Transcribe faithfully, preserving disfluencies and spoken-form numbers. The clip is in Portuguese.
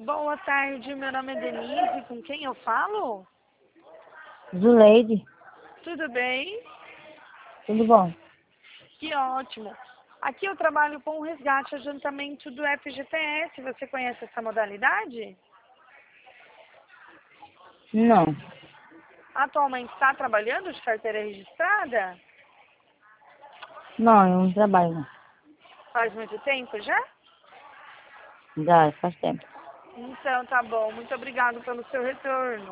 Boa tarde, meu nome é Denise, com quem eu falo? Zuleide, Tudo bem? tudo bom? Que ótimo. Aqui eu trabalho com o resgate e adiantamento do F G T S. Você conhece essa modalidade? Não, Atualmente está trabalhando de carteira registrada? não, eu não trabalho não. Faz muito tempo já? Já faz tempo. Então tá bom. Muito obrigado pelo seu retorno.